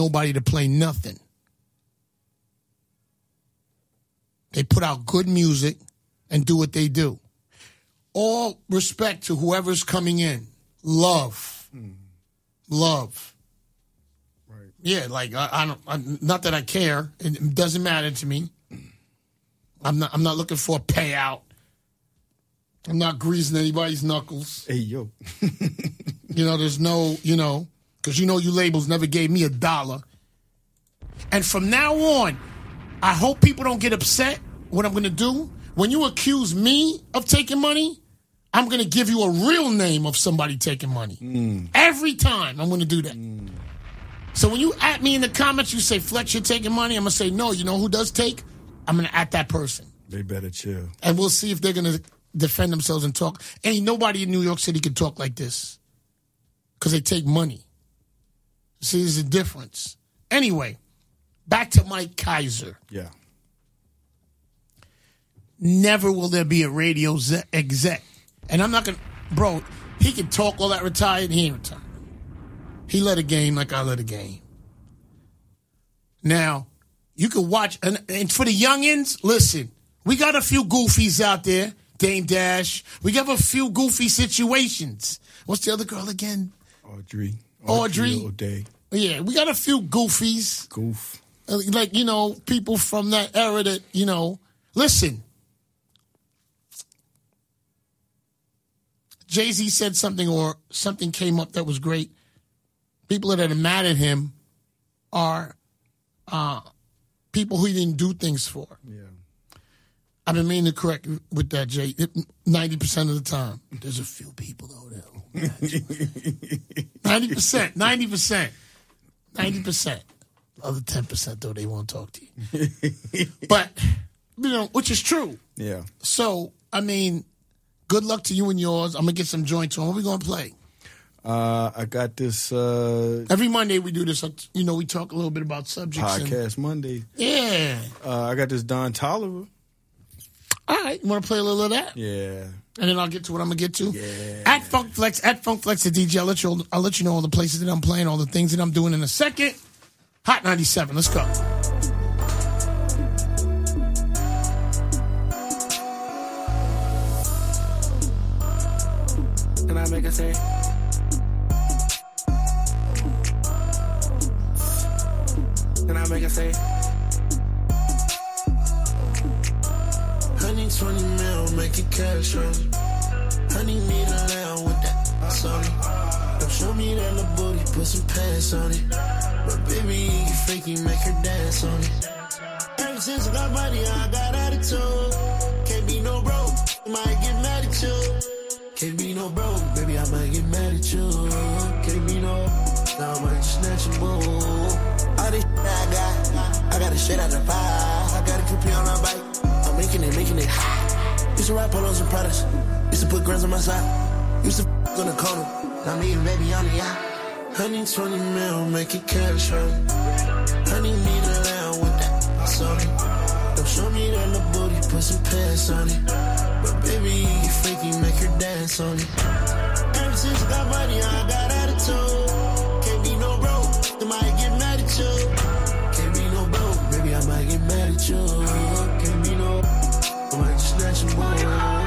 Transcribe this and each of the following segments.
nobody to play nothing. They put out good music and do what they do. All respect to whoever's coming in. Love. Love. Right. Yeah, like not that I care. It doesn't matter to me. I'm not looking for a payout. I'm not greasing anybody's knuckles. Hey, yo. There's no, because you labels never gave me $1. And from now on, I hope people don't get upset. What I'm going to do, when you accuse me of taking money, I'm going to give you a real name of somebody taking money. Every time I'm going to do that. So when you at me in the comments, you say, Flex, you're taking money. I'm going to say, no, you know who does take? I'm going to at that person. They better chill. And we'll see if they're going to defend themselves and talk. Ain't nobody in New York City can talk like this because they take money. See, there's a difference. Anyway, back to Mike Kaiser. Yeah. Never will there be a radio exec. And I'm not going to, bro, he can talk all that retired, he ain't retired. He led a game like I led a game. Now, you can watch, and for the youngins, listen, we got a few goofies out there, Dame Dash. We got a few goofy situations. What's the other girl again? Audrey. O'Day. Yeah, we got a few goofies. Goof. Like, people from that era that, listen. Jay-Z said something or something came up that was great. People that are mad at him are people who he didn't do things for. Yeah. I've been meaning to correct with that, Jay. 90% of the time. There's a few people, though, that 90%. 90%. Other 10%, though, they won't talk to you. But, which is true. Yeah. So, good luck to you and yours. I'm going to get some joints on. What are we going to play? I got this. Every Monday we do this. We talk a little bit about subjects. Podcast Monday. Yeah. I got this Don Toliver. All right. You want to play a little of that? Yeah. And then I'll get to what I'm going to get to. Yeah. At Funk Flex the DJ. I'll let you know all the places that I'm playing, all the things that I'm doing in a second. Hot 97. Let's go. Can I make a say? Can I make a say? 120 mil, make it cash on me. Honey need a lamb with that Sony. Don't show me that little booty, put some pants on it. But baby, you freaky, make her dance on it. Ever since I got money, I got attitude. Can't be no broke, might get mad at you. Can't be no broke, baby, I might get mad at you. Can't be no, now I might snatch your boo. All this I got a shit out the fire. I got a coupé on my bike. I'm making it hot. Used to rap on some products. Used to put grams on my side. Used to on the corner. Now me and baby on the yacht. 120 mil, make it cash on. Honey need a lamb with that Sony. Don't show me that little booty, put some pants on it. But baby, you freaky, make her dance on it. Ever since I got money, I got attitude. Can't be no broke, I might get mad at you. Can't be no broke, baby, I might get mad at you. Can't be no, I might just snatch your boy.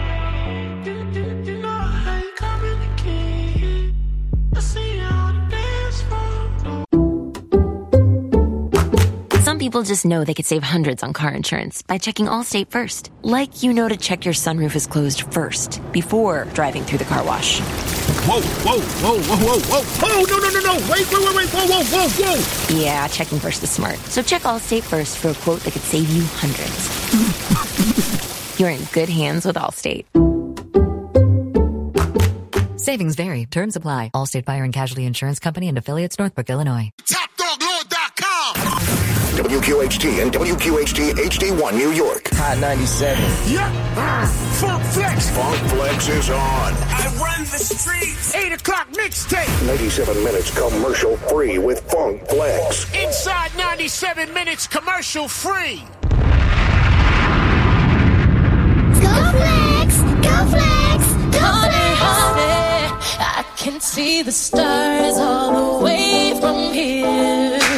Some people just know they could save hundreds on car insurance by checking Allstate first. Like to check your sunroof is closed first before driving through the car wash. Whoa. No. Wait. Whoa. Yeah, checking first is smart. So check Allstate first for a quote that could save you hundreds. You're in good hands with Allstate. Savings vary. Terms apply. Allstate Fire and Casualty Insurance Company and Affiliates, Northbrook, Illinois. TopDogLord.com. WQHT and WQHT HD1 New York. Hot 97. Yeah. Funk Flex. Funk Flex is on. I run the streets. 8 o'clock mixtape. 97 minutes commercial free with Funk Flex. Inside 97 minutes commercial free. Go Flex! Go Flex! Go Flex! I can see the stars all the way from here.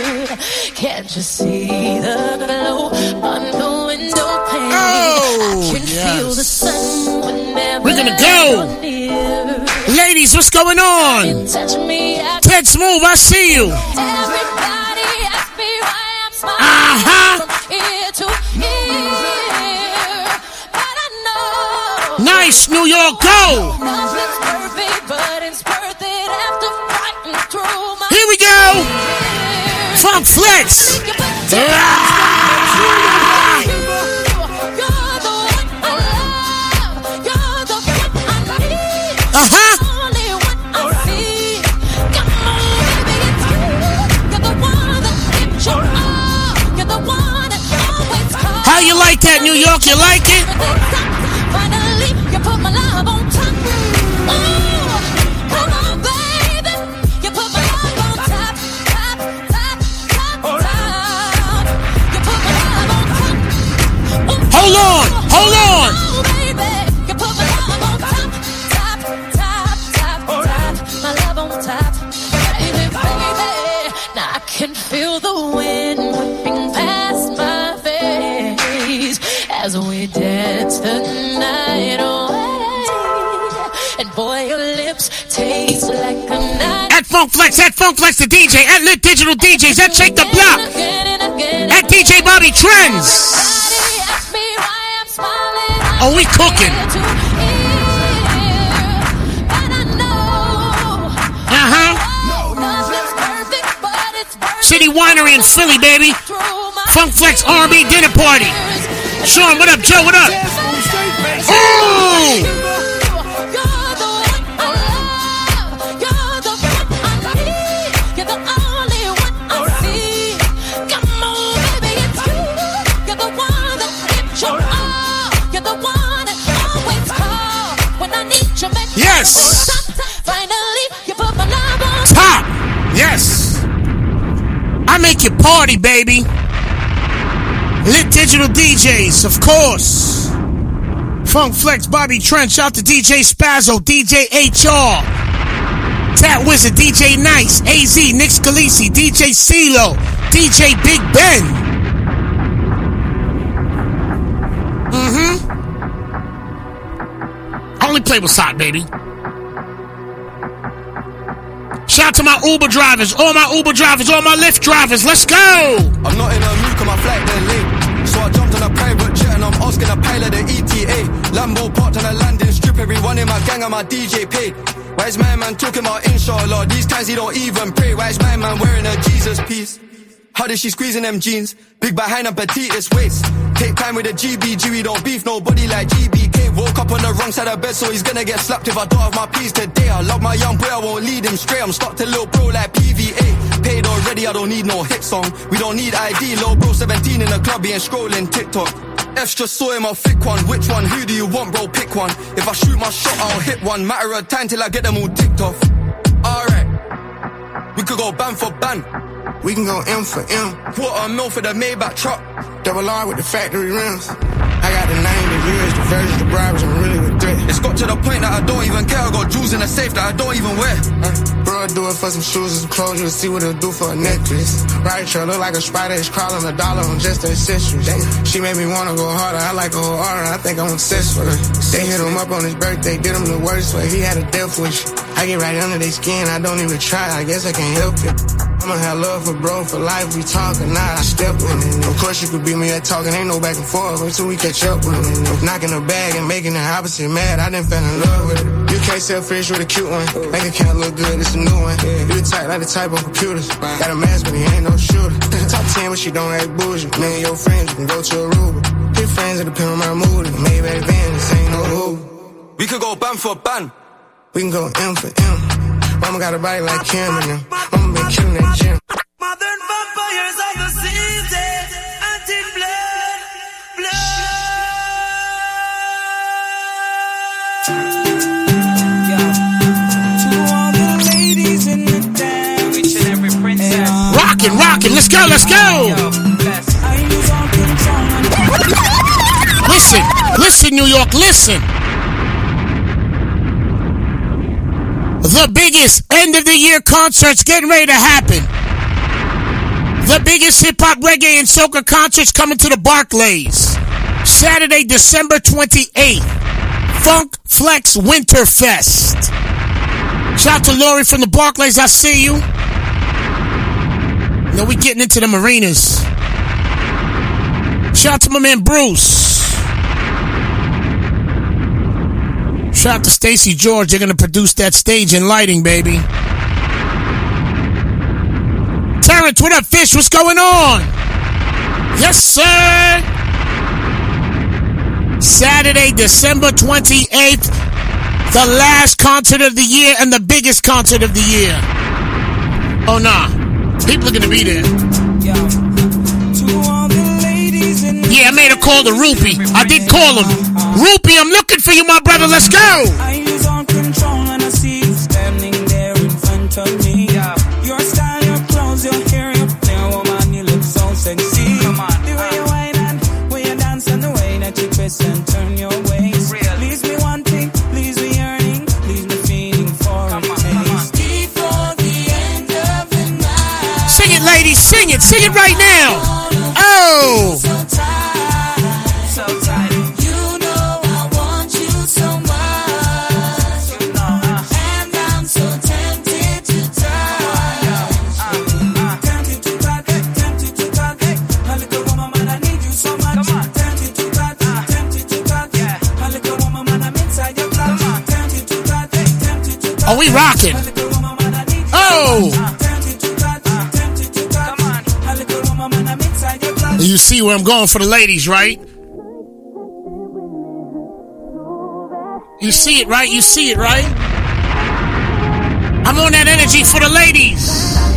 Can't you see the glow on the window pane? Oh, I can feel the sun whenever we're gonna go. Near. Ladies, what's going on? Touch me, Ted Smooth, I see you. everybody ask me why I'm smiling from ear to ear. But I know Nice, New York, go. nothing's perfect, but it's worth it after fighting through my Here we go. Funk Flex. How you like that, New York? You like it? Finally, you put my love on top. Come on, baby. You put my love on top, top, top, top, top. You put my love on top. Hold on, hold on. Oh, baby. You put my love on top, top, top, top, top. My love on top. Baby, baby. Now I can feel the wind whipping past my face as we dance the night away. And boy, your lips taste like a night. At Funk Flex, the DJ, at Lit Digital DJs, at Shake the Block, at DJ Bobby Trends. Oh, we cooking. City Winery in Philly, baby. Funk Flex R&B dinner party. Sean, what up? Joe, what up? Oh! Yes. Top. Yes. I make you party, baby. Lit Digital DJs, of course. Funk Flex, Bobby Trent, shout to DJ Spazzo, DJ HR, Tat Wizard, DJ Nice, AZ, Nick Scalisi, DJ CeeLo, DJ Big Ben. I only play what's hot, baby. Shout out to my Uber drivers, all my Uber drivers, all my Lyft drivers. Let's go. I'm not in a mood 'cause my flight then late. So I jumped on a private jet and I'm asking a pilot the ETA. Lambo parked on a landing strip, everyone in my gang and my DJ paid. Why is my man talking about inshallah? These times he don't even pray. Why is my man wearing a Jesus piece? How did she squeeze in them jeans? Big behind and petite waist. Take time with a GBG, we don't beef nobody like GBK. Woke up on the wrong side of bed, so he's gonna get slapped if I don't have my peas today. I love my young boy, I won't lead him straight. I'm stuck to little bro like PVA. Paid already, I don't need no hit song. We don't need ID, little bro 17 in the club, he ain't scrolling TikTok. F's just saw him, I'll flick one. Which one? Who do you want, bro? Pick one. If I shoot my shot, I'll hit one. Matter of time till I get them all ticked off. Alright, we could go ban for ban. We can go M for M. Quarter mil for the Maybach truck. Double R with the factory rims. I got the name, the years, the version, the bribes, I'm really regret. It's got to the point that I don't even care. I got jewels in the safe that I don't even wear. Bro, I do it for some shoes and some clothes. You'll see what it'll do for a necklace. Right, you look like a spider, it's crawling $1 on just the accessories. She made me wanna go harder. I like a whole aura, I think I'm obsessed with her. They hit him up on his birthday, did him the worst way. He had a death wish. I get right under their skin, I don't even try. I guess I can't help it. I'ma have love for bro for life. We talking, now I step with it. Of course you could beat me at talking, ain't no back and forth until we catch up with it. Knocking the bag and making the opposite mad, I done fell in love with it. You can't sell fish with a cute one. Bank account look good, it's a new one. You the type like the type on computers. Got a mask but he ain't no shooter. Top 10 but she don't act bougie. Me and your friends, you can go to Aruba. Hit friends that depend on my mood. Maybach van, this ain't no Uber. We could go ban for ban. We can go M for M. Mama got a body like Kim and them. Mama been killing that gym. Modern vampires of the season. Anti-blood, To all the ladies in the dance. Each and every princess. Rockin', let's go, let's go. Listen, New York, listen. The biggest end of the year concert's getting ready to happen. The biggest hip-hop, reggae, and soca concerts coming to the Barclays. Saturday, December 28th. Funk Flex Winterfest. Shout out to Lori from the Barclays. I see you. You know, we getting into them arenas. Shout out to my man Bruce. Shout out to Stacy George. They're going to produce that stage and lighting, baby. Terrence, what up, Fish? What's going on? Yes, sir. Saturday, December 28th. The last concert of the year and the biggest concert of the year. Oh, nah. People are going to be there. Yeah, I made a call to Rupee. I did call him. Rupee, I'm looking for you, my brother. Let's go. I lose all control when I see you standing there in front of me. Your style, your clothes, your hair, your flair, woman, you look so sexy. Come on, the way you whine and way you dance and the way that you twist and turn your waist. Leaves me wanting, leaves me yearning, leaves me feeling for a taste. Before the end of the night. Sing it, ladies. Sing it. Sing it right now. Oh. So tight. You know I want you so much. And I'm so tempted to touch. Tempted to touch, tempted to touch. A little woman, man, I need you so much. Tempted to touch, tempted to touch. A little woman, man, I'm inside your clutch. Tempted to touch, tempted to touch. Are we rocking? Oh. You see where I'm going for the ladies, right? You see it, right? You see it, right? I'm on that energy for the ladies.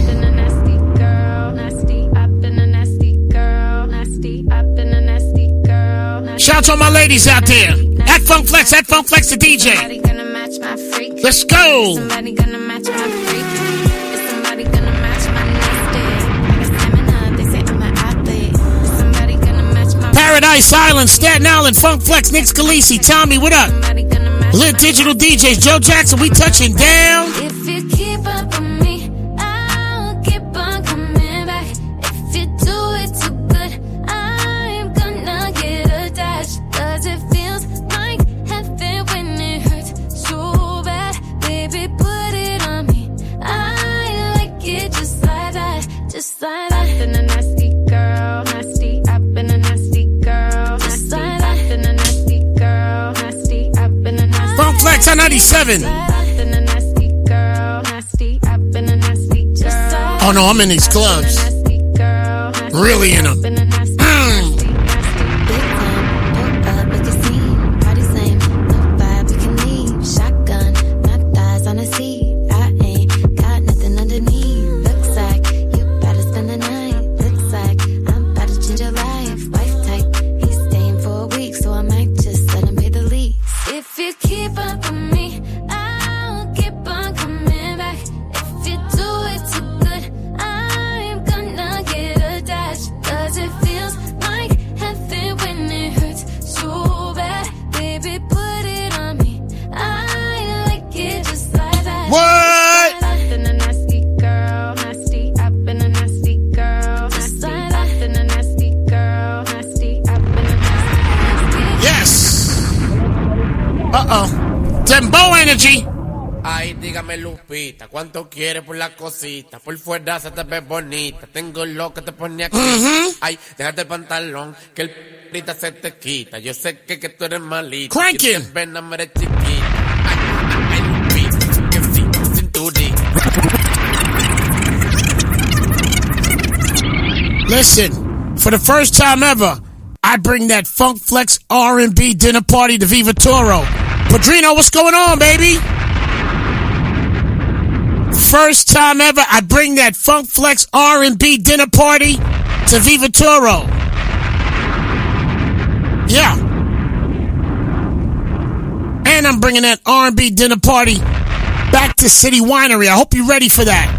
Shout out to all my ladies out there. At Funk Flex the DJ. Let's go. Somebody gonna match my freak. Is somebody gonna match my nasty? I got stamina, they say I'm an athlete. Is somebody gonna match my Paradise Island, Staten Island, Funk Flex, Nick Scalisi, Tommy, what up? Lit Digital DJs, Joe Jackson, we touching down. If you keep up with me, I'll keep on coming back. If you do it too good, I'm gonna get attached. Cause it feels like heaven when it hurts so bad. Baby, put it on me. I like it just like that, just like that. I've been a nasty girl, nasty. I've been a nasty girl, nasty. I've been a nasty girl, nasty. I've been a nasty. Funk Flex on 97. Oh no, I'm in these clubs. Really in them. Ay, dígame Lupita, ¿cuánto quieres por la cosita? Por fuera se te ve bonita, tengo lo que te pone aquí. Ay, déjate el pantalón, que el p***ita se te quita. Yo sé que tú eres malita. Crank it. Y te ven a eres chiquita. Ay, Lupita, que sí, cinturita. Listen, for the first time ever, I bring that Funk Flex R&B dinner party to Viva Toro. Padrino, what's going on, baby? First time ever, I bring that Funk Flex R&B dinner party to Viva Toro. Yeah. And I'm bringing that R&B dinner party back to City Winery. I hope you're ready for that.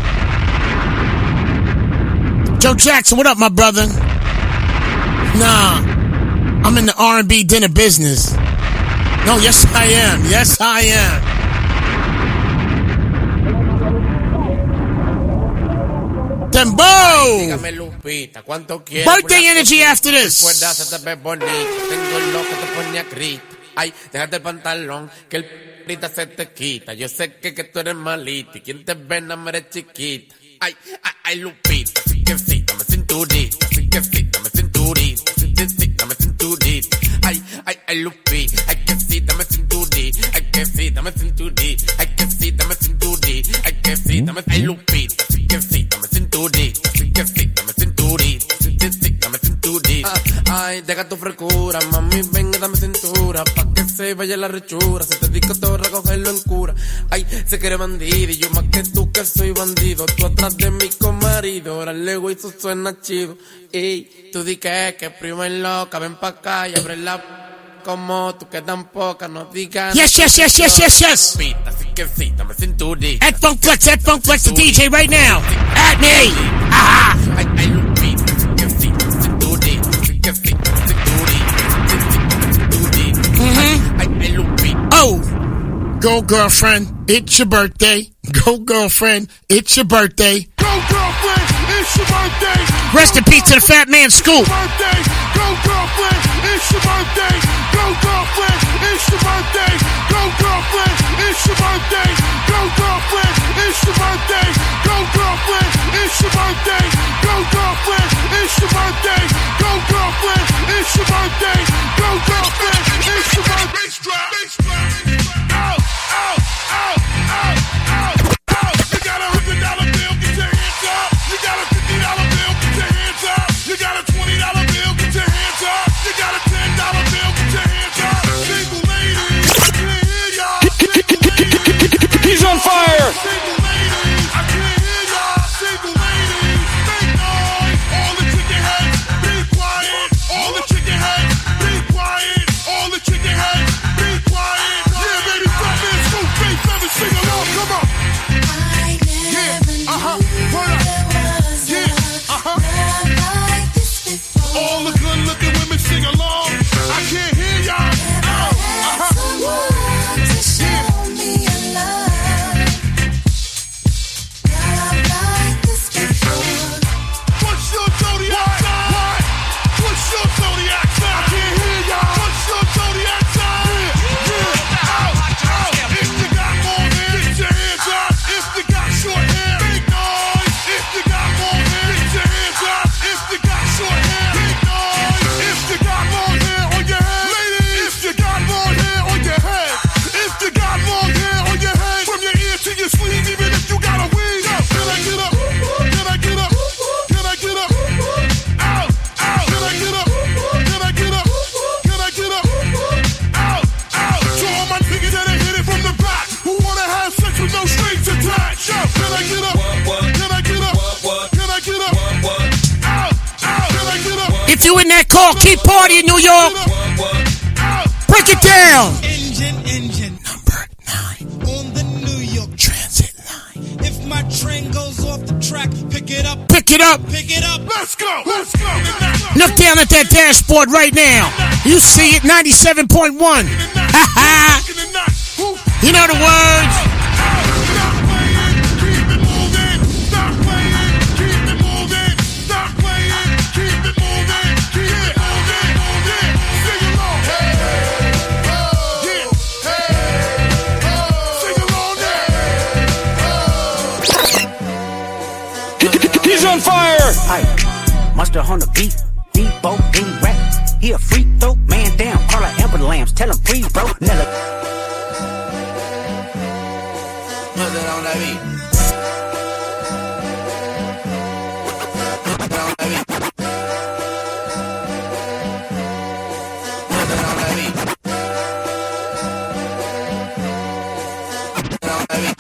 Joe Jackson, what up, my brother? Nah, I'm in the R&B dinner business. No, yes I am. Yes I am. Dembow. Dígame, Lupita, ¿cuánto quieres? Birthday energy after this. Recuerda, se te ve bonito. Tengo el loco, te pone a grito. Ay, déjate el pantalón, que el p***ita se te quita. Yo sé que tú eres malita y quien te ve no me eres chiquita. Ay, ay, ay, Lupita, así que sí, dame cinturita. Así que sí, dame cinturita. Así que sí, dame cinturita. Ay, ay, ay, Lupita, ay que sí, dame cinturita. Ay que sí, dame cinturita. Ay que sí, dame cinturita. Ay que sí, dame, ay, Lupita, así que sí, dame cinturita. Así que sí, dame cinturita. Así que sí, dame cinturita. Ay, deja tu frescura, mami, venga, dame cintura. Pa' que se vaya la rechura. Si te digo todo, recogerlo en cura. Ay, se quiere bandido y yo más que tú que soy bandido. Tú atrás de mí con marido, ahora luego eso suena chido. Ey, tú di que prima es loca, ven pa' acá y abre la como tú que tan poca, no digas. Yes. Lupita, así que sí, dame cinturita. At Funk Flex the DJ right now. At me. Aha. Ay, ay, Lupita, así que sí, dame cinturita. Así que sí, dame cinturita. Ay, ay, Lupita. Oh, go girlfriend, it's your birthday. Go girlfriend, it's your birthday. Go girlfriend, it's your birthday. Rest in peace to the Fat Man Scoop. Go girlfriend, it's your birthday. Go girlfriend, it's your birthday. Go girlfriend, it's your birthday. Go girlfriend, it's your birthday. Go girlfriend, it's your birthday. Go girlfriend, it's your birthday. Go girlfriend, it's your birthday. Go girlfriend, it's your birthday. Out. You got a $100 bill, get your hands up. You got a $50 bill, get your hands up. You got a $20 bill, get your hands up. You got a $10 bill, get your hands up. Single ladies, I can't hear y'all. He's on fire. Single ladies, I can't hear y'all. Single ladies, make noise. All the chicken heads, be quiet. All the chicken heads, be quiet. All the chicken heads, be quiet. Yeah, baby, Fat Man Scoop, face never sing along. Come on. All the good looking women sing along. I can't hear y'all. What's your zodiac sign? What's your zodiac sign? I can't hear y'all. What's your zodiac sign? Out. If you got long hair, get your hands up. If you got short hair, make noise. If you got long hair, get your hands up. If you got short hair, make noise. If you got long hair on your head, ladies. If you got long hair on your head. If you got long hair on your head, from your ear to your sleeve, even if you got a wig. Can I get up? Can I get up? Can I get up? Out. Can I get up? Can I get up? Can I get up? Out. To all my niggas that hit it from the back, who wanna have sex with no strings attached. Can I get up? Can I get up? Can I get up? Out. Can I get up? If you in that car, keep partying, New York. Break it down. Engine. Number 9. On the New York Transit line. If my train goes off the track, pick it up. Pick it up. Pick it up. Let's go. Look down at that dashboard right now. You see it, 97.1. Ha ha. You know the words. Stop playing, keep it moving. Stop playing, keep it moving. Stop playing, keep it moving. Keep it moving. Sing along. Sing along now. He's on fire. Hi, Monster on the beat, Debo, any rap. He a free throw, man down, call her Amber Lambs, tell him free, bro, Nella. Monster on the beat. Monster on the beat. Monster on the beat. Monster on the beat.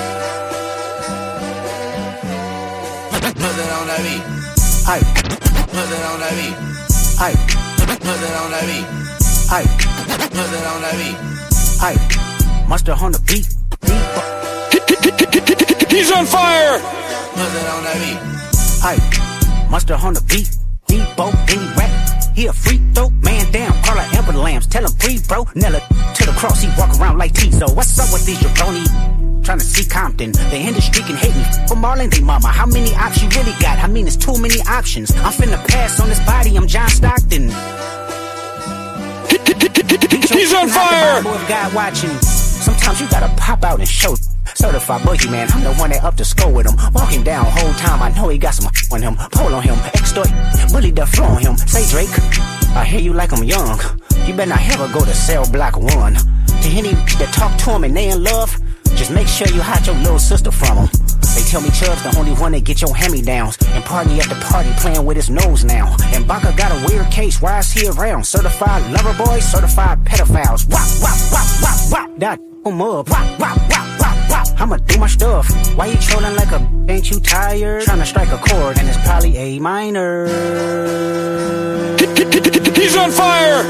Monster on the beat. Hi, Monster on the beat. hi, Monster on the beat. hi, Monster on the beat. hi, Monster on the beat, Debo. He's on fire. Monster on the beat. Hi, Monster on the beat, Debo, any rap. He a free throw, man down, call her Amber Lambs, tell him free, bro, Nella. To the cross, he walk around like Tizo. What's up with these jabroni? trying to see Compton. The industry can hate me for Marlon, they mama. How many options you really got? I mean, it's too many options. I'm finna pass on this body, I'm John Stockton. He's on fire! God watching. Sometimes you gotta pop out and show. Certified boogeyman, I'm the one that up to score with him. Walk him down whole time, I know he got some on him. Pull on him, extort, bully the floor on him. Say Drake, I hear you like I'm young. You better not ever go to cell block 1. To any that talk to him and they in love, just make sure you hide your little sister from him. They tell me Chubb's the only one that get your hand-me-downs and party at the party playing with his nose now. And Baca got a weird case, why is he around? Certified lover boys, certified pedophiles. Wop, wop, wop, wop, wop, that him up. Wop, wop, wop, wop, wop, I'ma do my stuff. Why you trolling like a ain't you tired? Trying to strike a chord and it's probably A minor. He's on fire!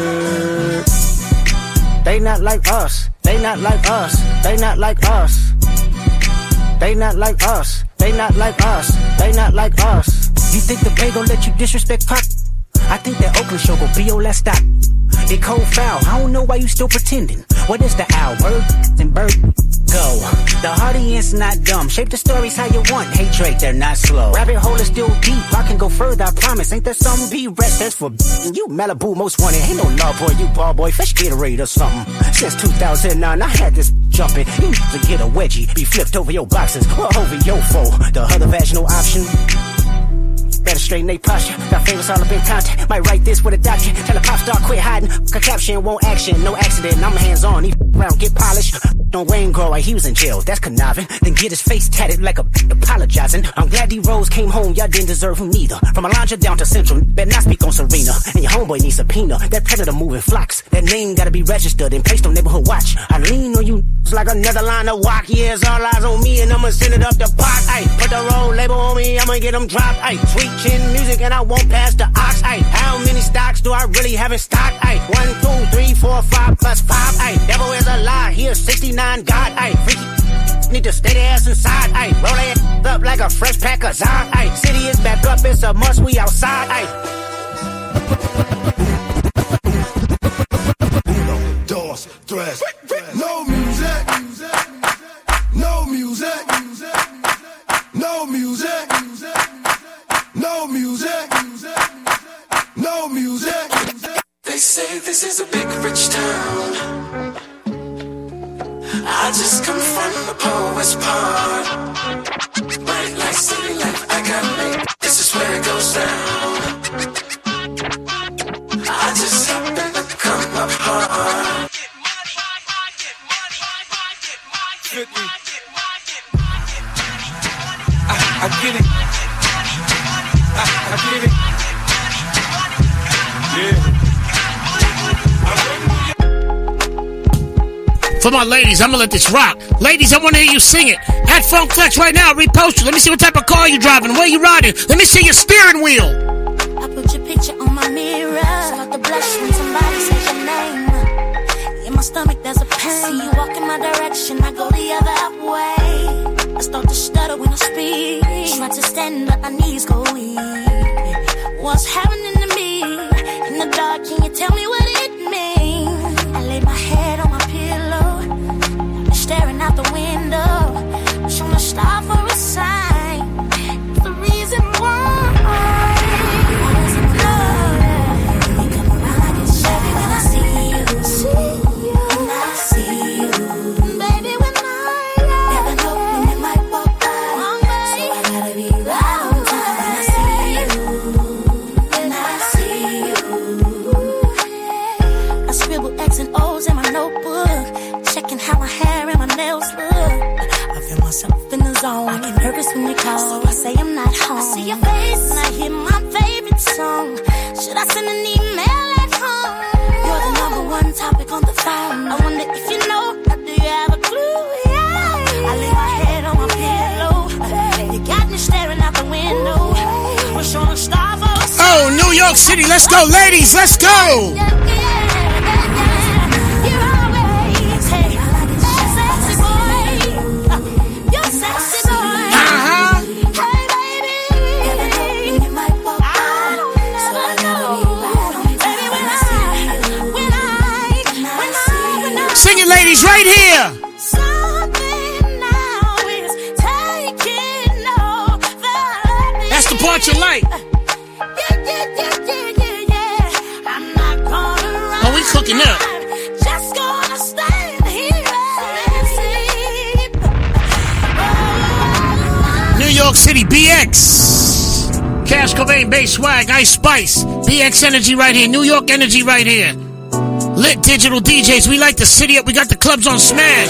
They not like us, they not like us, they not like us. They not like us, they not like us, they not like us. You think the Bay gon' let you disrespect Pop? I think that Oakland show gon' be your last stop. It cold foul, I don't know why you still pretending. What is the owl? Bird and bird go. The audience not dumb, shape the stories how you want. Hey Drake, they're not slow. Rabbit hole is still deep, I can go further, I promise. Ain't there some B-rest that's for you Malibu most wanted. Ain't no love boy, you ball boy, fresh Gatorade or something. Since 2009, I had this jumping. You need to get a wedgie, be flipped over your boxes or over your foe. The other vaginal option, better straighten they posture. Got favorites all up in contact. Might write this with a doctor. Tell a pop star quit hiding. A caption won't action. No accident. I'm hands on. He around get polished. Don't Wayne grow like he was in jail. That's conniving. Then get his face tatted like a apologizing. I'm glad D-Rose came home. Y'all didn't deserve him neither. From Alondra down to Central. Better not speak on Serena. And your homeboy needs subpoena. That predator moving flocks. That name gotta be registered and placed on neighborhood watch. I lean on you like another line of walk. Yeah, it's all eyes on me and I'ma send it up the pot. Ay, put the roll label on me. I'ma get them dropped. Ay, sweet chin music and I won't pass the ox. Ay, how many stocks do I really have in stock? Ay, 1, 2, 3, 4, 5 plus 5. Ay, devil is a lie. Here 69 God. Ay, freaky need to stay their ass inside. Ay, roll their ass up like a fresh pack of Zod. Ay, city is back up. It's a must. We outside. Ay. Dos, tres. No music. No music. No music. No music. No music. They say this is a big rich town. I just come from the poorest part. Bright light, city life, I got me. This is where it goes down. I just happen to come up hard. I get it. I get it. For my ladies, I'm gonna let this rock. Ladies, I wanna hear you sing it. At Funk Flex right now, repost it. Let me see what type of car you driving, where you riding. Let me see your steering wheel. I put your picture on my mirror. Start to blush when somebody says your name. In my stomach there's a pain. See you walk in my direction, I go the other way. I start to stutter when I speak. Try to stand but my knees go weak. What's happening to me? In the dark, can you tell me what it means? I lay my head on my pillow, staring out the window, trying to stop for a sign. It's the reason why I was in love. You come around like it's Chevy when I see you. When I see you, baby, when I never know when you might walk by. So I gotta be right on time when I see you. When I see you, I scribble X and O's in my notebook, checking how my hair and my nails look. I feel myself in the zone. I get nervous when you call, so I say I'm not home. I see your face and I hear my favorite song. Should I send an email at home? You're the #1 topic on the phone. I wonder if you know, or do you have a clue? Yeah. I lay my head on my pillow. You got me staring out the window. We're showing star for a sign. Oh, New York City, let's go, ladies, let's go. Sing it, ladies, right here. Something what you like. I'm not gonna run. Oh, we cooking up. Just gonna stand here and see. New York City, BX. Cash Cobain, Bass Swag, Ice Spice. BX Energy right here. New York Energy right here. Lit Digital DJs. We like the city up. We got the clubs on Smash.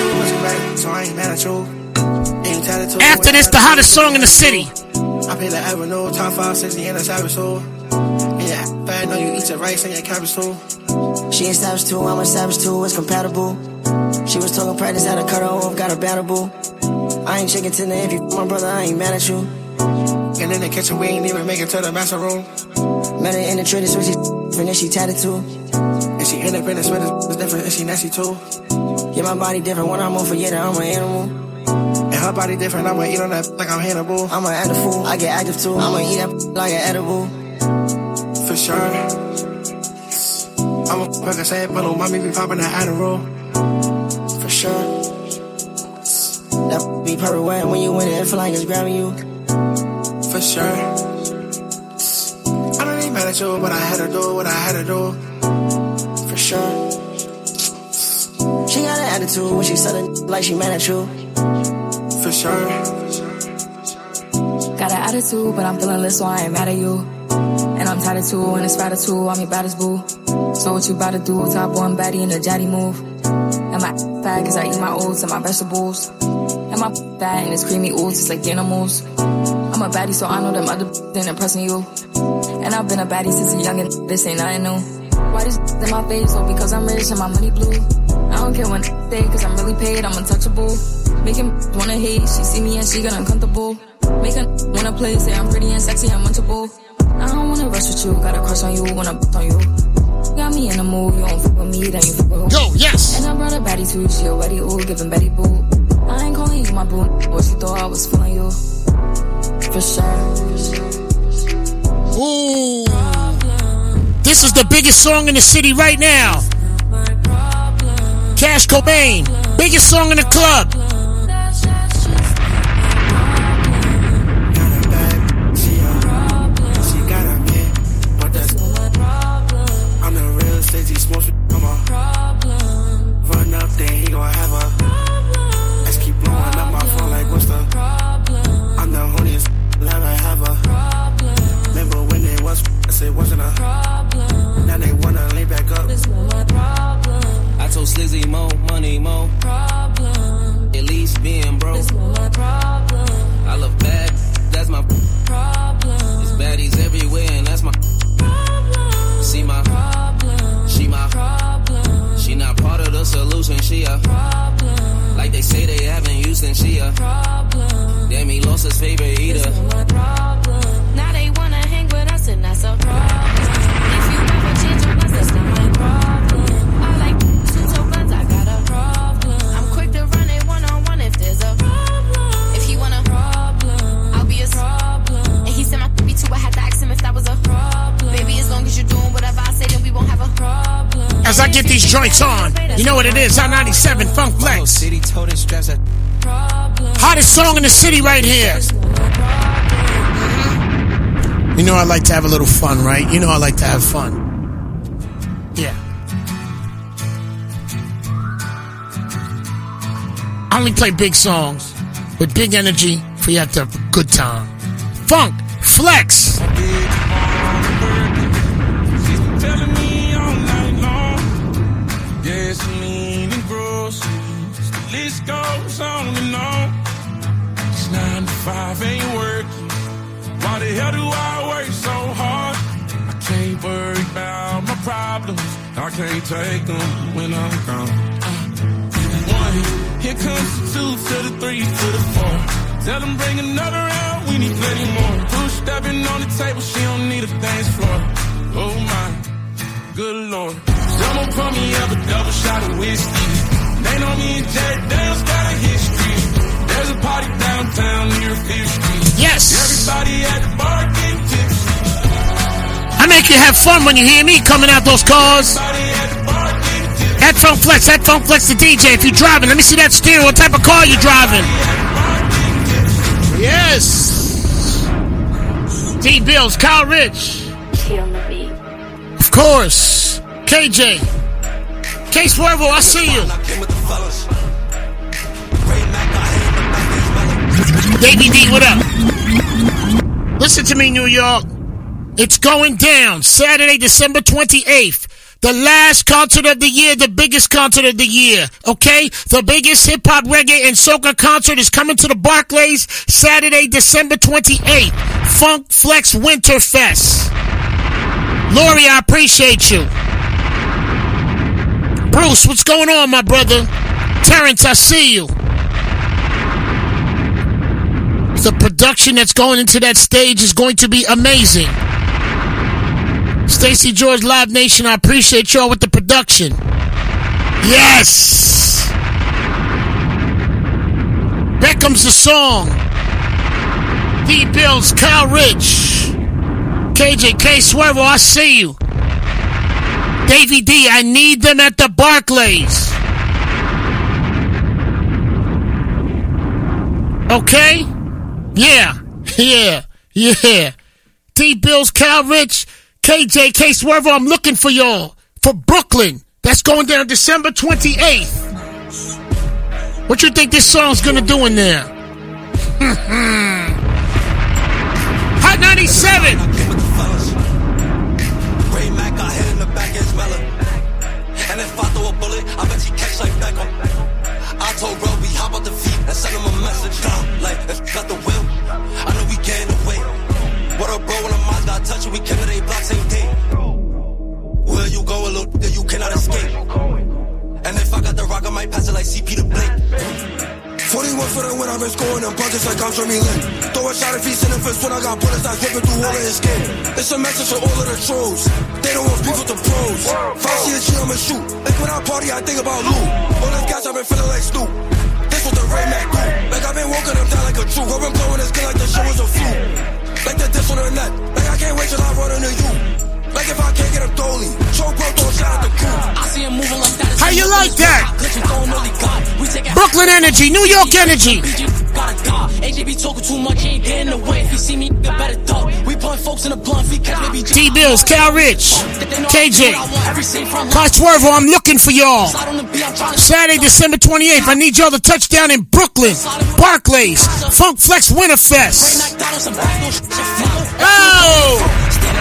After this, the hottest song in the city. I pay the avenue, top 5, 60 in a savage soul. Yeah, bad, know you eat your rice and your cabbage too. She ain't savage too, I'm a savage too, it's compatible. She was talking practice, had to cut her off, got a battable. I ain't chicken tender, if you my brother, I ain't mad at you. And in the kitchen, we ain't even make it to the master room. Met her in the trader, so she finished, she tatted too. And she independent, sweat is different, and she nasty too. Yeah, my body different, when I'm on for yeah, I'm an animal. And her body different, I'ma eat on that like I'm Hannibal. I'm an active fool, I get active too. I'ma eat that like an edible. For sure. I'm a fucking sad pillow, mommy be popping that Adderall. For sure. That be perfect when you win it, it feel like it's grabbing you. For sure. I don't ain't mad at you, but I had to do what I had to do. For sure. She got an attitude when she said it like she mad at you. For sure. Got an attitude, but I'm feeling lit, so I ain't mad at you. And I'm tired of two, and it's fatter too, I'm your baddest boo. So what you about to do? Top one baddie in the jatty move. And my fat, cause I eat my oats and my vegetables. And my fat and it's creamy oats, it's like animals. I'm a baddie, so I know them other ain't impressing you. And I've been a baddie since a youngin', this ain't nothing new. Why this in my face? Oh, because I'm rich and my money blue. I don't care when they, cause I'm really paid, I'm untouchable. Make him wanna hate, she see me and she get uncomfortable. Make her wanna play, say I'm pretty and sexy, I'm munchable. I don't wanna rush with you, got a crush on you, wanna on you. Got me in the mood, you don't fuck with me, then you fuck with who? Go, yes! And I brought a baddie too, she already ooh, giving Betty boo. I ain't calling you my boo, but she thought I was feeling you. For sure. Ooh. This is the biggest song in the city right now. Cash Cobain, biggest song in the club. He smokes with come on. Run up there, he gon' have a let's keep blowing up my phone like what's the problem? I'm the honeyest never have a remember when it was I said wasn't a problem. Now they wanna lay back up. I told Slizzy more money, more problem. At least being broke. I love bad, that's my problem. There's baddies everywhere and that's my problem. See my she my problem. She not part of the solution, she a problem. Like they say they haven't used and she a problem. Damn, he lost his favorite eater. Now they wanna hang with us and that's a problem. If you ever change your plans, that's not my problem. I like shoot so guns, I got a problem. I'm quick to run it one-on-one if there's a problem. If he wanna problem, I'll be a problem. And he said my be too, I had to ask him if that was a problem. Baby, as long as you're doing whatever I say, then we won't have a problem. As I get these joints on, you know what it is, R97, Funk Flex. Hottest song in the city right here. You know I like to have a little fun, right? You know I like to have fun. Yeah. I only play big songs with big energy for you to have a good time. Funk Flex. Telling me all night long, gasoline and groceries, the list goes on and on. It's 9 to 5, ain't working. Why the hell do I work so hard? I can't worry about my problems. I can't take them when I'm gone. 1, here comes the 2 to the 3 to the 4. Tell them bring another round, we need plenty more. 2 stepping on the table, she don't need a dance floor. Oh my, good lord. Someone pour me up a double shot of whiskey. They know me and Jack Daniels got a history. There's a party downtown near 5th Street. Yes. Everybody at the bar getting tipsy. I make you have fun when you hear me coming out those cars. That Funk Flex the DJ. If you're driving, let me see that steering. What type of car you driving? Yes. D-Bills, Kyle Rich. Of course. KJ. K-Swervo, I see you. Davey D, what up? Listen to me, New York. It's going down Saturday, December 28th. The last concert of the year, the biggest concert of the year, okay? The biggest hip-hop, reggae, and soca concert is coming to the Barclays Saturday, December 28th. Funk Flex Winterfest. Lori, I appreciate you. Bruce, what's going on, my brother? Terrence, I see you. The production that's going into that stage is going to be amazing. Stacey George, Live Nation, I appreciate y'all with the production. Yes! Beckham's the song. D-Bills, Kyle Rich. KJ, K-Swervo, I see you. Davey D, I need them at the Barclays. Okay? Yeah. D-Bills, Kyle Rich, KJ, K-Swervo, I'm looking for y'all. For Brooklyn. That's going down December 28th. What you think this song's gonna do in there? Hot 97. Ray Mac got hit in the back and smell it. And if I throw a bullet, I bet you catch like Beckham. I told Roby, hop out the feet and send him a message. Like, if got the will, I know we gain the weight. What up, bro? When the mods got touched, we came to they block same day. Where you go, a little nigga, you cannot escape. And if I got the rock, I might pass it like CP to Blake. 41 for the win, I've been scoring them buckets like I'm Jeremy Lin. Throw a shot if he's in the fist when I got bullets that's whipping through all of his skin. It's a message for all of the trolls. They don't want beef with the pros. If I see a G, I'ma shoot. Like when I party, I think about loot. All this gas, I've been feeling like Snoop. This was the Ray Mac do. Like I've been walking them down like a troop. I've been blowing this gun like the show was a fluke. Like the dish on the net. Like I can't wait till I run into you. Like if I can't get him Dolly. Choke bro, don't shout at the crew. I see him moving like that. How you like that? Brooklyn energy, New York energy. AJB talking too much, ain't getting away. If you see me, you better duck. We putting folks in the blunt, we catch maybe D-Bills, Cal Rich, KJ, K-Swervo, I'm looking for y'all. Saturday, December 28th, I need y'all to touch down in Brooklyn, Barclays, Funk Flex Winterfest. Oh!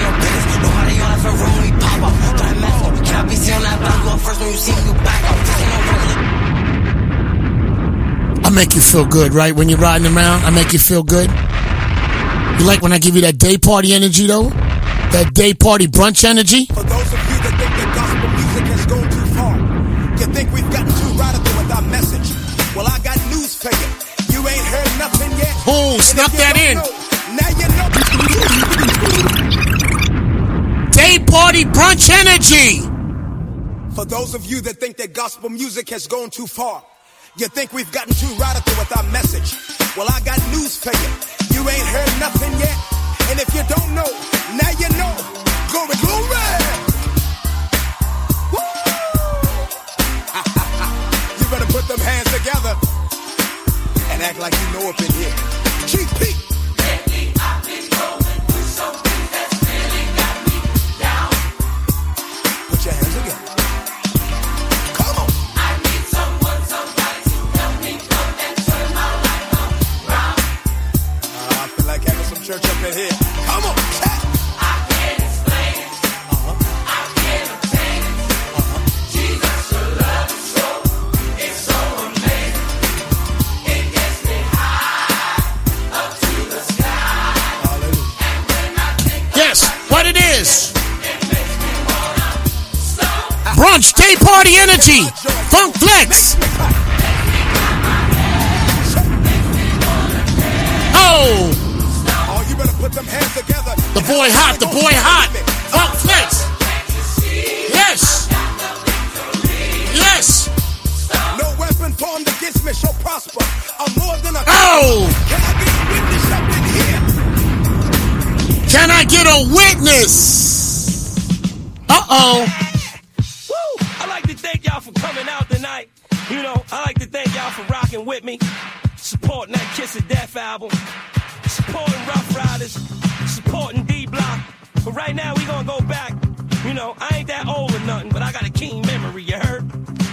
I make you feel good, right? When you're riding around, I make you feel good. You like when I give you that day party energy, though? That day party brunch energy? For those of you that think that gospel music has gone too far, you think we've gotten too radical with our message. Well, I got news for you. You ain't heard nothing yet. Oh, snuck that in. Now you know. Day party brunch energy. For those of you that think that gospel music has gone too far, you think we've gotten too radical with our message. Well, I got news for you. You ain't heard nothing yet. And if you don't know, now you know. Glory, glory. Woo! You better put them hands together and act like you know up in here. GP. Lately, I've been going through something that's really got me down. Put your hands together. Come on. I need someone, somebody to help me come and turn my life around. I feel like having some church up in here. Come on, chat. I can't explain it. I can't obtain it. Jesus, your love is so, it's so amazing. It gets me high up to the sky. And when I think Yes, what it is. it makes me wanna stop. Brunch, day party energy. Funk Flex. Oh, Oh, you better put them hands together. the boy hot, the boy hot. Funk Flex. Yes. Yes. No weapon formed against me shall prosper. I'm more than a Oh. Can I get a witness up in here? Can I get a witness? Uh-oh. Woo! I like to thank y'all for coming out tonight. You know, I like to thank y'all for rocking with me, supporting that Kiss of Death album, supporting Rough Riders, supporting D-Block. But right now, we gonna go back. You know, I ain't that old or nothing, but I got a keen memory, you heard?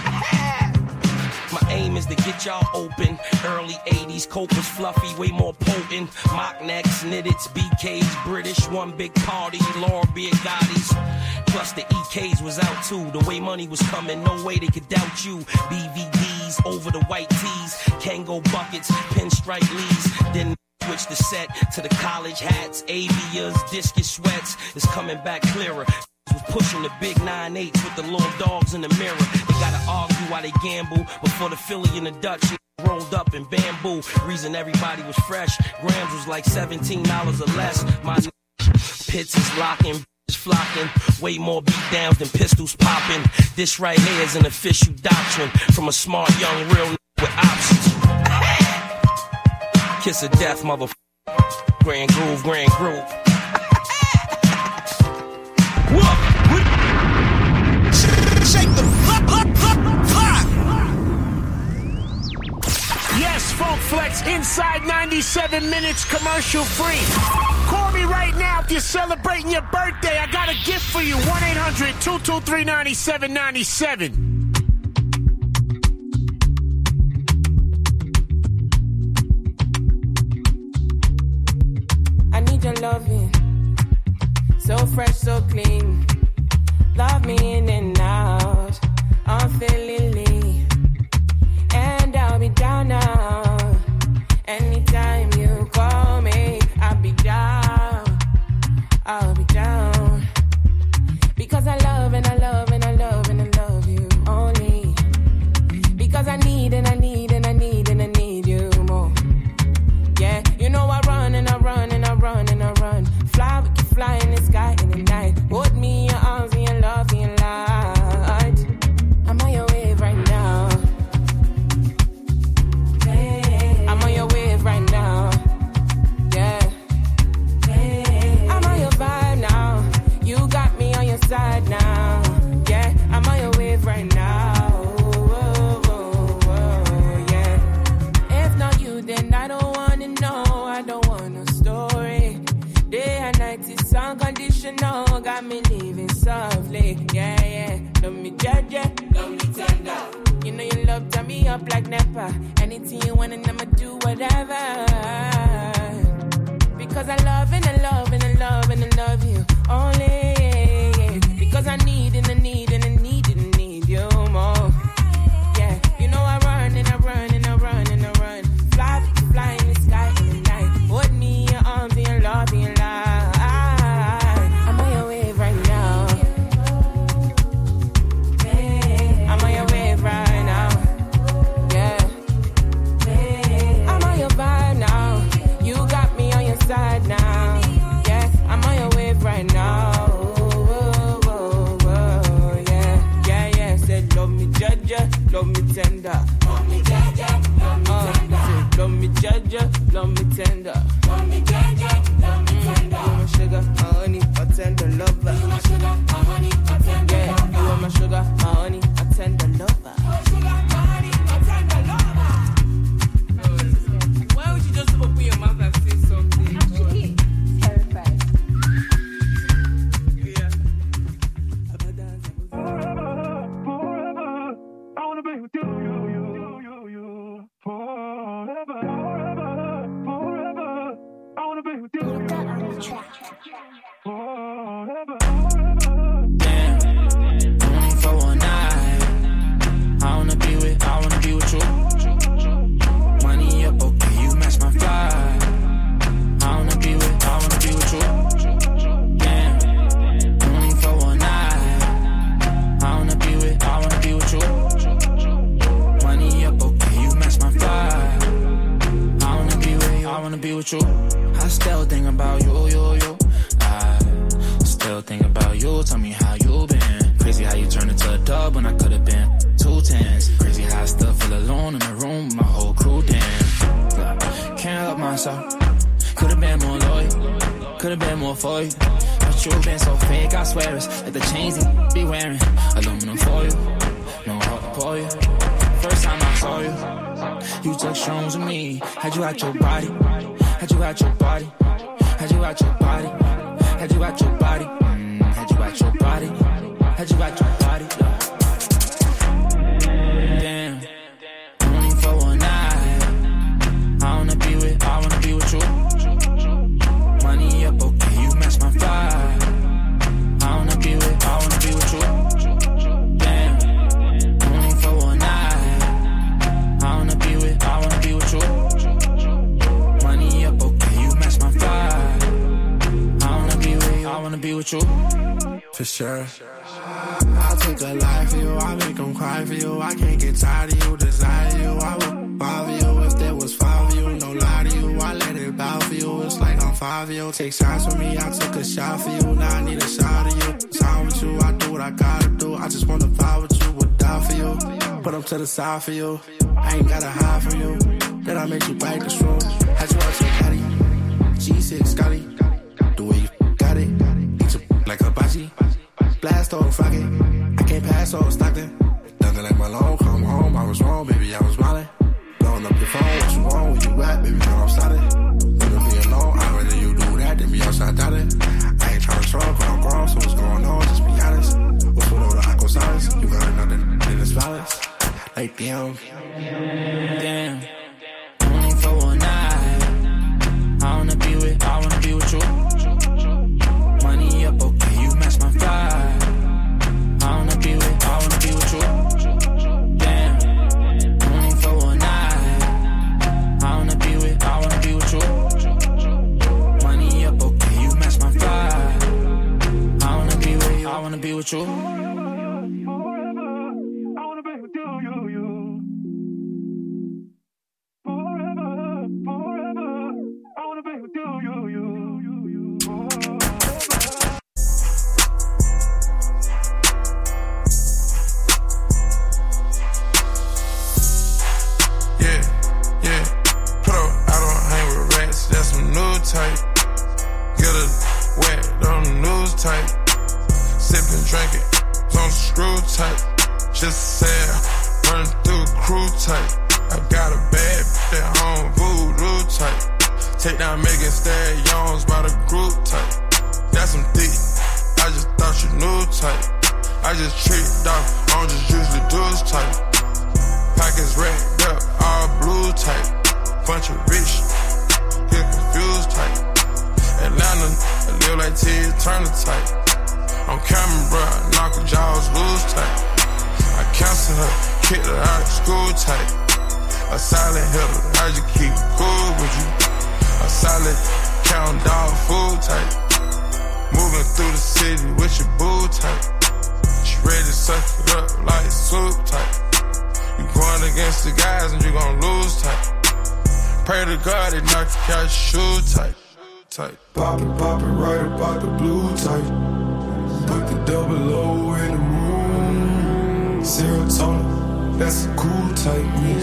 My aim is to get y'all open. Early 80s, coke was fluffy, way more potent. Mock necks, knitted, BKs, British, one big party, Laura Beer Gotti's. Plus the EKs was out too. The way money was coming, no way they could doubt you. BVDs over the white tees, Kango buckets, pinstripe leaves. Then switch the set to the college hats, avias, discus sweats. It's coming back clearer. Was pushing the big 9/8s with the little dogs in the mirror. They gotta argue while they gamble. Before the Philly and the Dutch rolled up in bamboo. Reason everybody was fresh. Grams was like $17 or less. My pits is locking, flocking. Way more beatdowns than pistols popping. This right here is an official doctrine from a smart young real with options. Kiss of death, motherfucker. Grand groove, grand groove. Shake the Yes, Funk Flex inside 97 minutes commercial free. Call me right now if you're celebrating your birthday. I got a gift for you. 1-800-223-9797. I need your loving, so fresh, so clean. Love me in and out, unfailingly. And I'll be down now. Anytime you call me, I'll be down. I'll be down. Because I love and I love and I love and I love you only. Because I need and I need and I need and I need you more. Yeah, you know I run and I run and I run and I run. Fly, we can fly in the sky in the night. Hold me in your arms and your love and your light. I'm on your wave right now. I'm on your wave right now. Yeah. I'm on your vibe now. You got me on your side now. Yeah, I'm on your wave right now. Yeah. If not you, then I don't wanna know. I don't want no story. Day and night is unconditional. Got me living softly. Yeah, yeah. Love me judge, love me tender. You know you love turn me up like Nepa. Anything you want and I'ma do whatever. Because I love and I love and I love and I love you only. Because I need and I need and I need and I need you more. Yeah, you know I run and I run and I run and I run. Fly, fly in the sky in the night. Hold me in your arms and your love and your light. I'm on your wave right now. I'm on your wave right now. Yeah. I'm on your vibe now. You got me on your side now. Yeah, I'm on your wave right now. Yeah, yeah, yeah. Said love me judge, love me tender. Love me judge, love me tender. Love me judge, love me tender. Love me judge, love me tender. You my sugar, my honey, my tender lover. You my sugar, my honey, my tender lover. You are my sugar, my honey, my tender lover. Why would you just open your mouth and say something? Actually, terrified. Yeah. I wanna be with you, forever. I wanna be with you, forever. Damn, only for one night. I wanna be with you. Money up, okay, you match my fly. I wanna be with you. Damn, only for one night. I wanna be with you. Money up, okay, you match my fly. I wanna be with you. I still think about you. I still think about you. Tell me how you been. Crazy how you turned into a dub when I could've been 2 10s. Crazy how I still feel alone in the room with my whole crew. Damn, can't help myself. Could've been more loyal. Could've been more for you. But you been so fake, I swear it's like the chains they be wearing. Aluminum for you. No heart to pour you. First time I saw you, you took shrooms with me. Had you out your body. Had you you out your body. Had you out your body. Had you out your body. Had you out your body. Had you out your body. Damn. Only for one night. I wanna be with you. Money up, okay, you match my vibe. I wanna be with you. Damn. Only for one night. I wanna be with you. Money up, okay, you match my vibe. I wanna be with you. For sure. I take a life for you, I make them cry for you. I can't get tired of you, desire you. I would bother you if there was five of you. No lie to you, I let it bow for you. It's like I'm 5 of you. Take shots with me, I took a shot for you. Now I need a shot of you. Side with you, I do what I gotta do. I just wanna vibe with you, would die for you. Put them to the side for you. I ain't gotta hide from you. Then I make you bite the straw. Had you out your body. G6 Scotty. The way you got it. Eat you like a baji. Blast on fucking. I can't pass on Stockton. Nothing like my long come home. I was wrong, baby, I was wildin'. Blowing up your phone, what you want, where you at, baby, girl, I'm started. When you be alone, I'd rather you do that than be outside doubting. I ain't tryna troll, cause I'm grown, so what's going on, just be honest. What's with all the aqua signs? You got another in this violence. Like, damn. Damn. Only for one night. I wanna be with you. Money up, okay, you match my vibe. I wanna be with you. Damn. Only for one night. I wanna be with you. Money up, okay, you match my vibe. I wanna be with you. Type. Get a wet on the news type. Sippin', drinkin', on the screw type. Just said, running through a crew type. I got a bad bitch at home, voodoo type. Take down Megan Stallions by the group type. That's some deep, I just thought you knew type. I just tricked off, I don't just usually do this type. Pockets racked up, all blue type. Bunch of rich, get confused type. Atlanta, I live like Ted Turner type. On camera, bruh, knock her jaws loose type. I cancel her, kicked her out of school type. A silent hitter, I just keep it cool with you. A solid count dog food type. Moving through the city with your boo type. She ready to suck it up like soup type. You going against the guys and you gon' lose type. Pray to God they knock you out your shoe type. Pop it right about the blue type. Put the double O in the room. Serotonin, that's a cool type mix.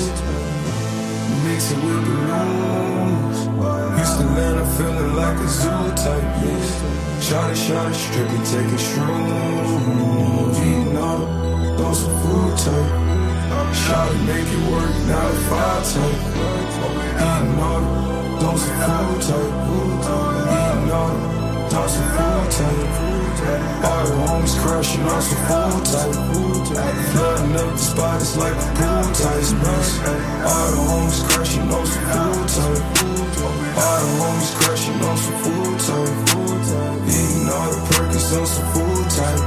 Mix it with balloons. Houston, Atlanta, feeling like a zoo type mix. Shot it, stripping, taking shrooms. Eating all those some food type. Shot it, make it work, now the 5 type. Eating all those some food type. Eating all those some food type. All the homies crashing on some food type. Flooding up the spot, it's like a pool type mix. All the homies crashing on some food type. All the homies crashing on some food type. Eating all the Perkins on some food type.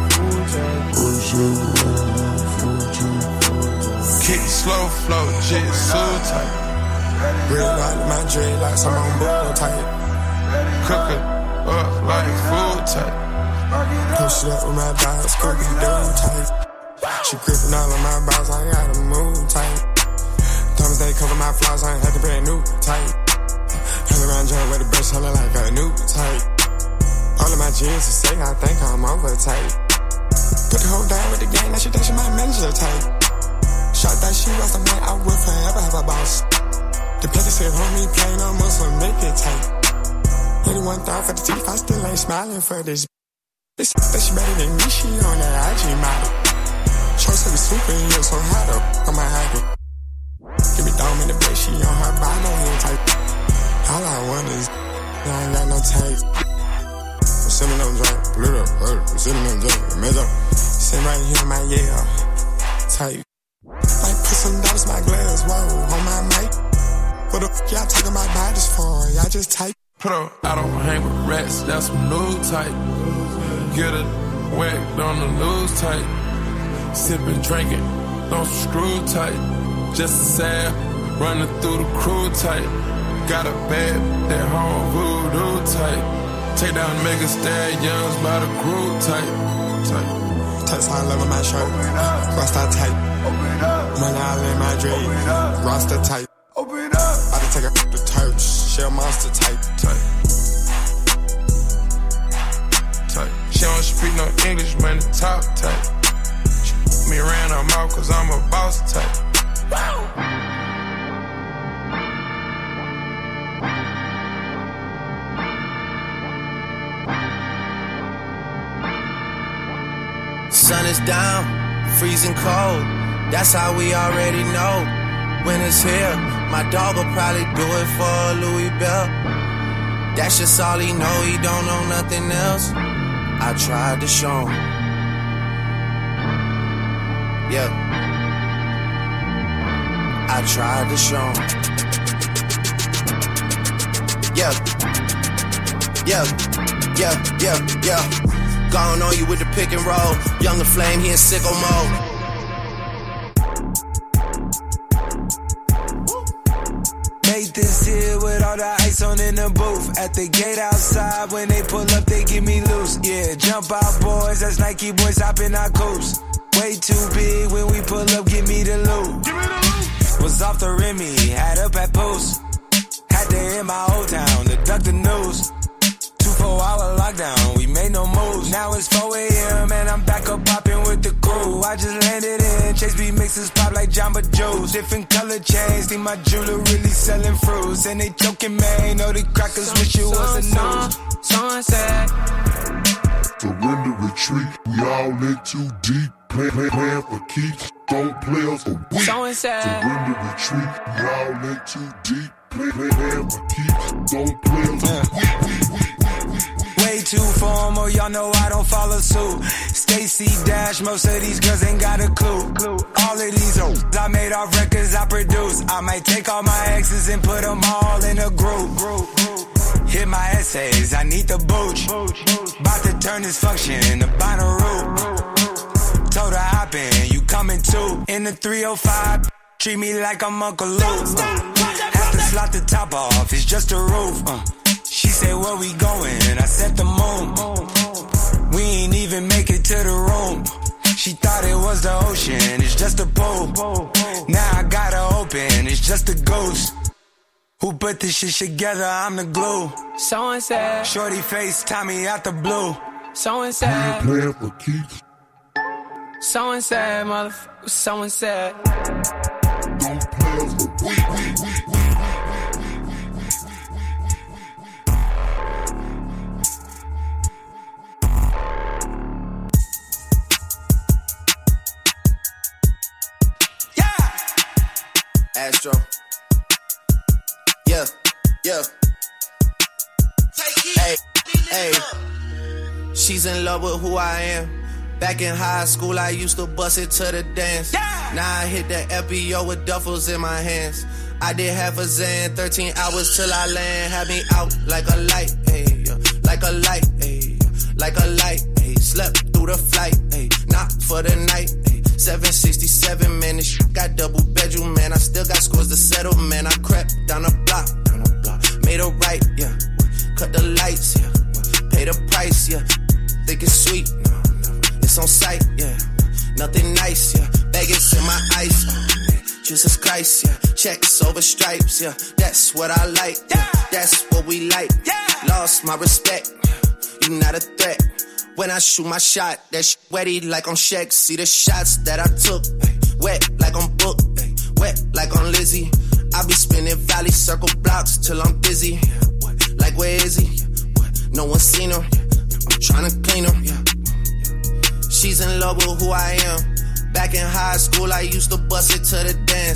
Kick slow flow, jitsu type. Real light my dreadlocks, I'm on bull type. Cook it up like food type. Push it up with my dogs, cookie dough type. She gripping all of my balls, I gotta move tight. Thomas they cover my flaws, I ain't had to be a new type. Hell around joint with the bitch, hollering like a new type. All of my jeans to say, I think I'm over tight. Put the whole down with the gang, that she think she my manager type. Shot that she was the man, I will forever have a boss. The petty said, homie, play no Muslim, make it tight. 81 thought for the teeth, I still ain't smiling for this. This bitch better than me, she on that IG model. Shorts heavy swooping, you so hot up on my haggle. Give me dome in the bed, she on her bottom, here type. All I want is, I ain't got no taste. I'm sipping on drink, blue up, I'm sipping on drink, mess up. Sit right here in my tight. Like put some dollars in my glass, whoa, on my mic. What the f*** y'all talking about bodies for? Y'all just type. Put up, I don't hang with rats, that's some new type. Get it whacked on the news type. Sipping, drinking, don't screw tight. Just a sad, running through the crew tight. Got a bad, that home voodoo type. Take down mega stallions by the crew type. Text all over my shirt, Rasta type. Money all in my dream, Rasta type. About to take a to church, shell monster type. She don't speak no English, man, the top type. She me around her mouth cause I'm a boss type. Sun is down, freezing cold. That's how we already know. When it's here, my dog will probably do it for Louis Bell. That's just all he know, he don't know nothing else. I tried to show him. Yeah. I tried to show him. Yeah. Gone on you with the pick and roll. Younger flame, he in sicko mode. Made this here with all the ice on in the booth. At the gate outside, when they pull up, they give me loose. Yeah, jump out, boys. That's Nike boys hopping our coops. Way too big when we pull up, give me the loot. Was off the Remy, had up at Post. Had to hit my old town to duck the news. 24-hour lockdown, we made no moves. Now it's 4 a.m. and I'm back up popping with the crew. I just landed in, Chase B mixes pop like Jamba Juice. Different color chains, think my jeweler really selling fruits. And they joking, man, know the crackers wish it was a news. Someone said, surrender, retreat, we all in too deep. Playing for keeps, don't play us for weak. Someone said, surrender, retreat, we all in too deep. Playing for keeps, don't play us for weak. Way too formal, y'all know I don't follow suit. Stacy Dash, most of these girls ain't got a clue. All of these hoes I made off records I produce. I might take all my exes and put them all in a group. Hit my essays, I need the booch. About to turn this function into Bonnaroo. Told her hop in, you coming too. In the 305, treat me like I'm Uncle Luke. Have to slot the top off, it's just a roof. She said, where we going? I said the moon. We ain't even make it to the room. She thought it was the ocean, it's just a pool. Now I gotta open, it's just a ghost. Who put this shit together? I'm the glue. Someone said, shorty face, Tommy out the blue. Someone said, playing for keeps. Someone said, motherfucker, someone said, don't play us for weak. Astro. Yeah. Hey. She's in love with who I am. Back in high school, I used to bust it to the dance. Yeah. Now I hit the FBO with duffels in my hands. I did half a Zan, 13 hours till I land. Had me out like a light, ayy, like a light, ayy, like a light, ayy. Slept through the flight, ayy, not for the night, ayy. 767, man, this shit got double bedroom, man. I still got scores to settle, man. I crept down the block, made a right, yeah. Cut the lights, yeah. Pay the price, yeah. Think it's sweet, no. It's on sight, yeah. Nothing nice, yeah. Vegas in my ice, Jesus Christ, yeah. Checks over stripes, yeah. That's what I like, yeah. That's what we like, yeah. Lost my respect, you not a threat. When I shoot my shot, that shit wetty like on Shaq. See the shots that I took, wet like on Book, wet like on Lizzie. I be spinning valley circle blocks till I'm busy. Like where is he? No one seen her. I'm tryna clean her. She's in love with who I am. Back in high school, I used to bust it to the dance.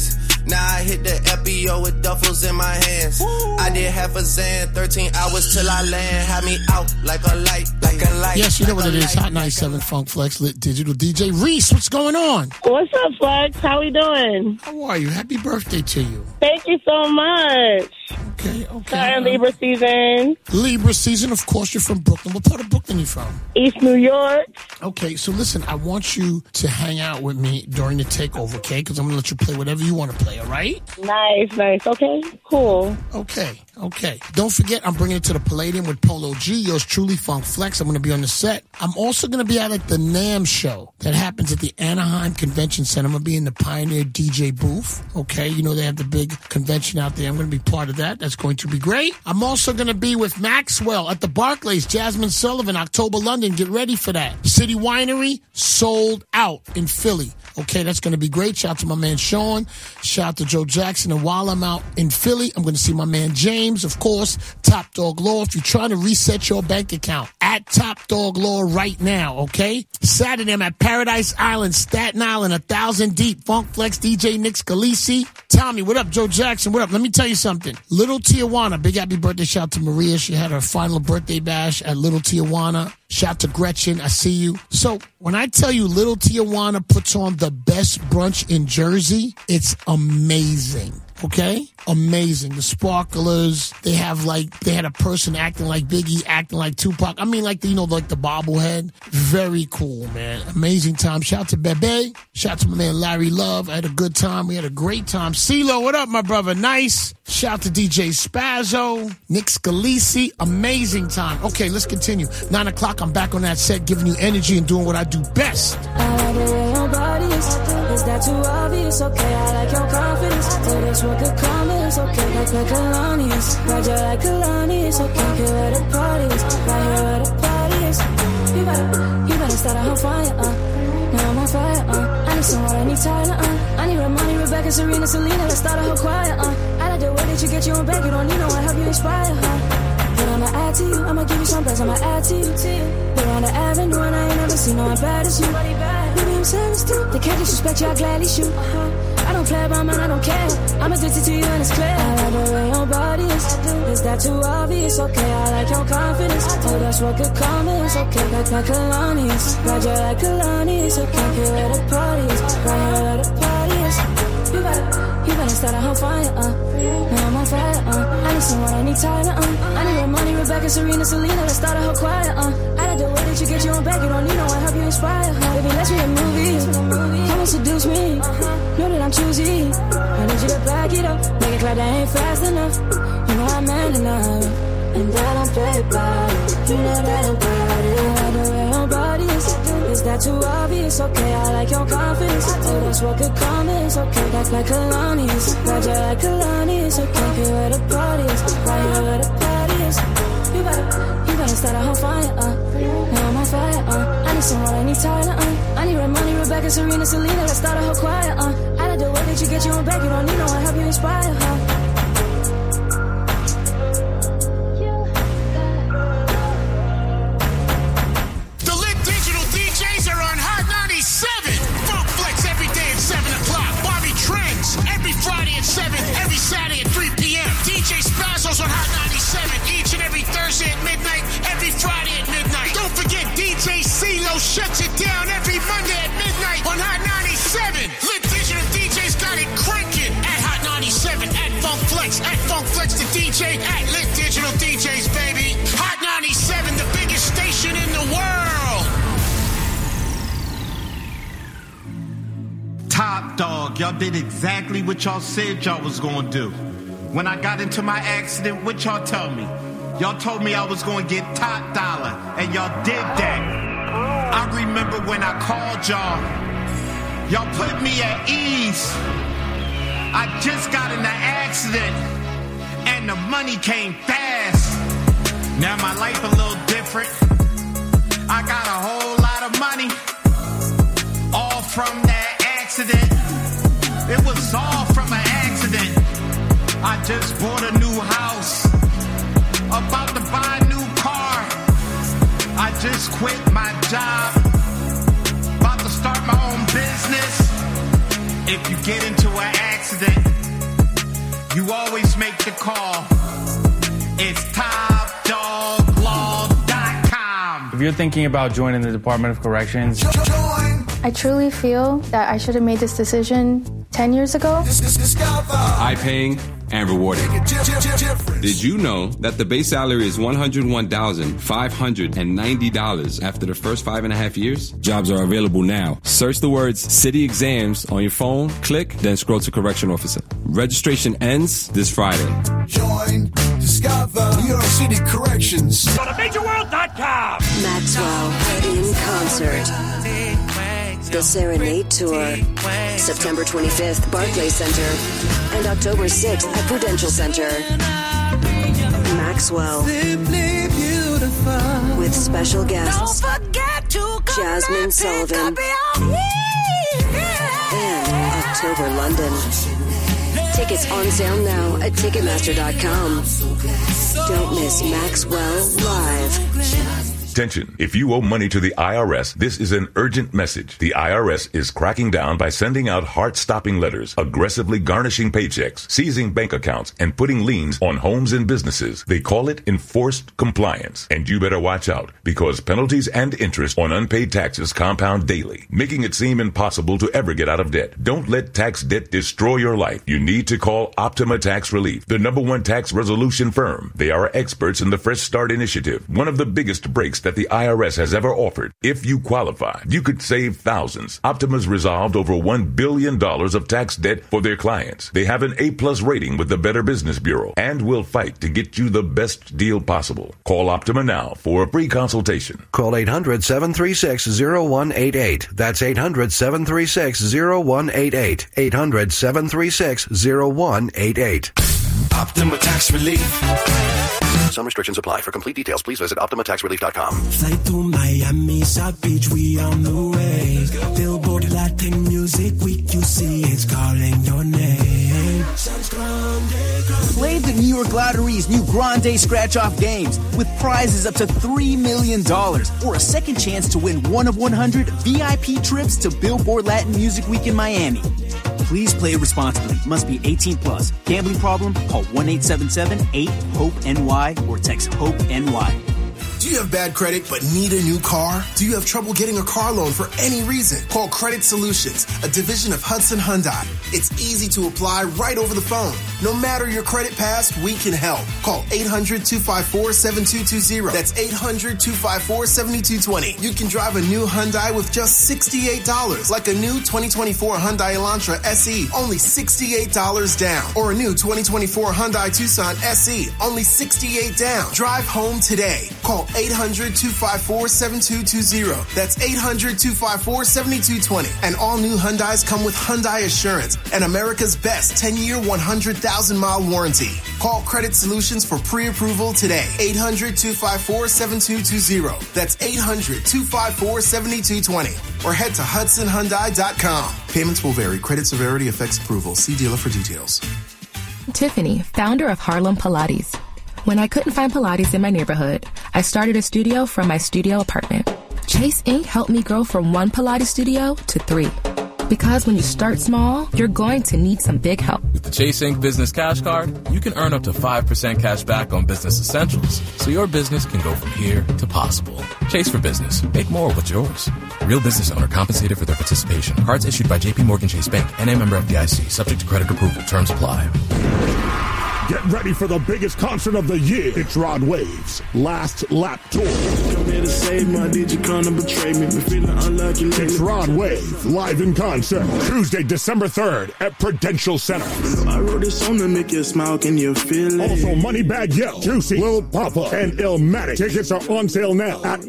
Now I hit the FBO with duffels in my hands. I did half a Zan, 13 hours till I land. Had me out like a light, like a light. Yes, you know what it is. Hot 97 Funk Flex Lit Digital. DJ Reese, what's going on? What's up, Flex? How we doing? How are you? Happy birthday to you. Thank you so much. Okay. Starting Libra season. Libra season, of course, you're from Brooklyn. What part of Brooklyn are you from? East New York. Okay, so listen, I want you to hang out with me during the takeover, okay? Because I'm going to let you play whatever you want to play, all right? Nice. Okay, cool. Okay. Don't forget, I'm bringing it to the Palladium with Polo G. Yours truly, Funk Flex. I'm going to be on the set. I'm also going to be out at the NAMM show that happens at the Anaheim Convention Center. I'm going to be in the Pioneer DJ booth, okay? You know they have the big convention out there. I'm going to be part of that. That's going to be great. I'm also going to be with Maxwell at the Barclays, Jasmine Sullivan, October, London. Get ready for that. City Winery, sold out in Philly. Okay, that's going to be great. Shout out to my man Sean. Shout out to Joe Jackson. And while I'm out in Philly, I'm going to see my man James, of course, Top Dog Law. If you're trying to reset your bank account, at Top Dog Law right now, okay? Saturday, I'm at Paradise Island, Staten Island, 1,000 deep. Funk Flex, DJ Nick Scalisi. Tommy, what up? Joe Jackson, what up? Let me tell you something. Little Tijuana, big happy birthday. Shout out to Maria. She had her final birthday bash at Little Tijuana. Shout out to Gretchen. I see you. So when I tell you Little Tijuana puts on the best brunch in Jersey, it's amazing. Okay? Amazing. The sparklers, they had a person acting like Biggie, acting like Tupac. I mean, like the bobblehead. Very cool, man. Amazing time. Shout out to Bebe. Shout out to my man Larry Love. I had a good time. We had a great time. CeeLo, what up, my brother? Nice. Shout out to DJ Spazzo, Nick Scalisi. Amazing time. Okay, let's continue. 9 o'clock, I'm back on that set, giving you energy and doing what I do best. I like the way your body is that too obvious? Okay, I like your confidence. Oh, that's what could come is okay. Like Kalani's, ride you like Kalani's. Okay, here where the party is, right here where the party is. You better start a whole fire, now I'm on fire, I need someone, I need Tyler, I need Ramani, Rebecca, Serena, Selena. Let's start a whole choir, I like the way that you get your own back. You don't need no one, help you inspire, But I'ma add to you, I'ma give you some bless, I'ma add to you. They're on the avenue and I ain't never seen no one bad as you. Baby, I'm serious too. They can't disrespect you, I gladly shoot. I don't play about mine, I don't care. I'm addicted to you and it's clear. I like the way your body is that too obvious? Okay, I like your confidence. Oh, that's what could come is okay. Like Kalani's, ride you like Kalani's. Okay, here where the party is, right here where the party is. You better start a whole fire, now I'm on fire, I need someone, I need Tyler, I need Ramani, Rebecca, Serena, Selena. Let's start a whole choir, I like the way that you get your own back. You don't need no one, help you inspire, Baby, let's be a movie. Come and seduce me, know that I'm choosy. I need you to back it up, make it clear that I ain't fast enough. You know I'm man enough, and that I'm played by. You know that I'm proud of it. I like the way your body is that too obvious? Okay, I like your confidence. Oh, that's what could come is okay. Like Kalani's, ride you like Kalani's. Okay, here where the party is, right here where the party is. You better start a whole fire, now I'm on fire, I need someone, I need Tyler, I need Ramani, Rebecca, Serena, Selena. Let's start a whole choir, I like the way that you get your own back. You don't need no one, help you inspire, The Lit Digital DJs are on Hot 97. Funk Flex every day at 7 o'clock. Bobby Trends every Friday at 7, every Saturday at 3 p.m. DJ Spazzo's on Hot 97 each and every Thursday at midnight, every Friday at midnight. Don't forget DJ CeeLo shuts it down every Monday at midnight on Hot 97. Lit Digital DJs got it cranking at Hot 97, at Funk Flex the DJ, at Lit Digital DJs, baby. Hot 97, the biggest station in the world. Top Dog, y'all did exactly what y'all said y'all was gonna do. When I got into my accident, what y'all tell me? Y'all told me I was gonna get top dollar, and y'all did that. I remember when I called y'all put me at ease. I just got in an accident, and the money came fast. Now my life a little different. I got a whole lot of money, all from that accident. It was all from an accident. I just bought a new house, about to buy a new car. I just quit my job, about to start my own business. If you get into an accident, accident, you always make the call. It's TopDogLaw.com. If you're thinking about joining the Department of Corrections, I truly feel that I should have made this decision 10 years ago. High-paying and rewarding. Did you know that the base salary is $101,590 after the first 5.5 years? Jobs are available now. Search the words City Exams on your phone, click, then scroll to Correction Officer. Registration ends this Friday. Join, discover New York City Corrections. Go to MajorWorld.com. Maxwell in concert. The Serenade Tour. September 25th, Barclays Center. And October 6th at Prudential Center. Maxwell. With special guests. Jasmine Sullivan. And October London. Tickets on sale now at Ticketmaster.com. Don't miss Maxwell Live. Attention, if you owe money to the IRS, this is an urgent message. The IRS is cracking down by sending out heart-stopping letters, aggressively garnishing paychecks, seizing bank accounts, and putting liens on homes and businesses. They call it enforced compliance. And you better watch out, because penalties and interest on unpaid taxes compound daily, making it seem impossible to ever get out of debt. Don't let tax debt destroy your life. You need to call Optima Tax Relief, the #1 tax resolution firm. They are experts in the Fresh Start Initiative, one of the biggest breaks that the IRS has ever offered. If you qualify, you could save thousands. Optima's resolved over $1 billion of tax debt for their clients. They have an A+ rating with the Better Business Bureau and will fight to get you the best deal possible. Call Optima now for a free consultation. Call 800-736-0188. That's 800-736-0188. 800-736-0188. Optima Tax Relief. Some restrictions apply. For complete details, please visit OptimaTaxRelief.com. Fly to Miami, South Beach, we on the way. Billboard Latin Music Week, you see it's calling your name. Play the New York Lottery's new Grande Scratch-Off games with prizes up to $3 million or a second chance to win one of 100 VIP trips to Billboard Latin Music Week in Miami. Please play responsibly. Must be 18 plus. Gambling problem? Call 1-877-8-HOPE-NY or text HOPE-NY. Do you have bad credit but need a new car? Do you have trouble getting a car loan for any reason? Call Credit Solutions, a division of Hudson Hyundai. It's easy to apply right over the phone. No matter your credit past, we can help. Call 800-254-7220. That's 800-254-7220. You can drive a new Hyundai with just $68, like a new 2024 Hyundai Elantra SE, only $68 down. Or a new 2024 Hyundai Tucson SE, only $68 down. Drive home today. Call 800-254-7220. That's 800-254-7220. And all new Hyundais come with Hyundai Assurance and America's best 10-year, 100,000-mile warranty. Call Credit Solutions for pre-approval today. 800-254-7220. That's 800-254-7220. Or head to HudsonHyundai.com. Payments will vary. Credit severity affects approval. See dealer for details. Tiffany, founder of Harlem Pilates. When I couldn't find Pilates in my neighborhood, I started a studio from my studio apartment. Chase Inc. helped me grow from 1 Pilates studio to 3. Because when you start small, you're going to need some big help. With the Chase Inc. Business Cash Card, you can earn up to 5% cash back on business essentials, so your business can go from here to possible. Chase for Business. Make more what's yours. Real business owner compensated for their participation. Cards issued by J.P. Morgan Chase Bank, N.A. member FDIC. Subject to credit approval. Terms apply. Get ready for the biggest concert of the year. It's Rod Wave's Last Lap Tour. Come here to save my you come to betray me. Been feeling unlucky lately. It's Rod Wave, live in concert. Tuesday, December 3rd at Prudential Center. I wrote this song to make you smile. Can you feel it? Also, Moneybag Yo, Juicy, Lil Papa, and Illmatic. Tickets are on sale now at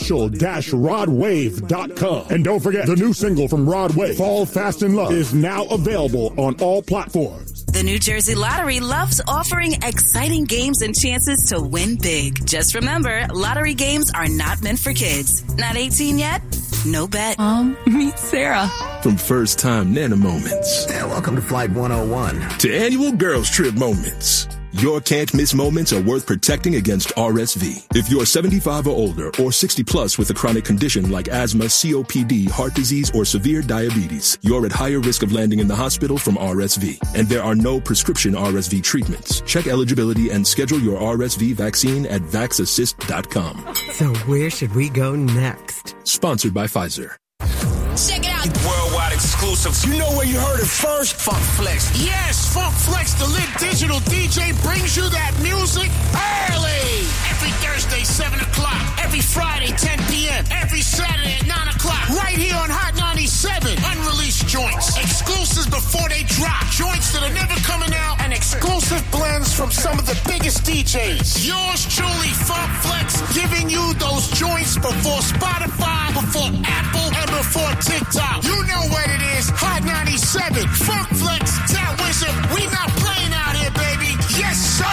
official-rodwave.com. And don't forget, the new single from Rod Wave, Fall Fast in Love, is now available on all platforms. The New Jersey Lottery loves offering exciting games and chances to win big. Just remember, lottery games are not meant for kids. Not 18 yet? No bet. Meet Sarah. From first time Nana moments. And welcome to Flight 101. To annual girls trip moments. Your can't-miss moments are worth protecting against RSV. If you're 75 or older or 60 plus with a chronic condition like asthma, COPD, heart disease, or severe diabetes, you're at higher risk of landing in the hospital from RSV. And there are no prescription RSV treatments. Check eligibility and schedule your RSV vaccine at vaxassist.com. So where should we go next? Sponsored by Pfizer. Check it out. Worldwide exclusives. You know where you heard it first? Funk Flex. Yes, Funk Flex, the lit digital DJ, brings you that music early. Every Thursday, 7 o'clock. Every Friday, 10 p.m. Every Saturday at 9 o'clock. Right here on Hot 97. Unreleased joints. Exclusives before they drop. Joints that are never coming out. And exclusive blends from some of the biggest DJs. Yours truly, Funk Flex, giving you those joints before Spotify, before Apple, and before TikTok. You know what it is. Hot 97. Funk Flex. That wizard. We not playing out here, baby. Yes, sir.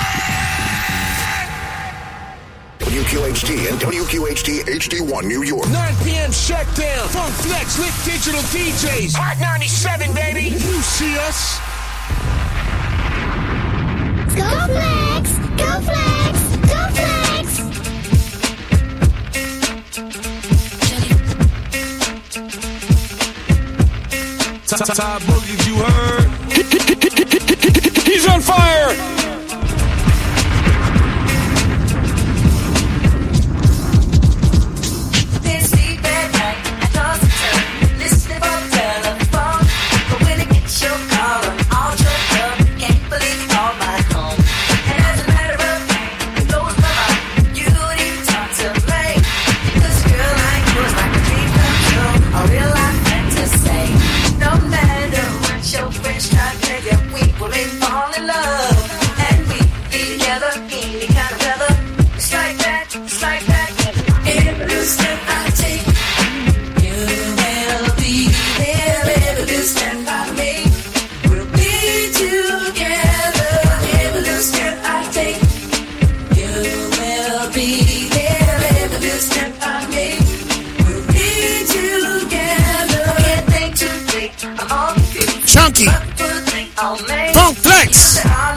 WQHT and WQHT HD1 New York. 9 p.m. shutdown. Funk Flex. Lit digital DJs. Hot 97, baby. You see us. Go Flex. Go Flex. Go Flex. Top Boogie, you heard? He's on fire! Chunky. Funk Flex.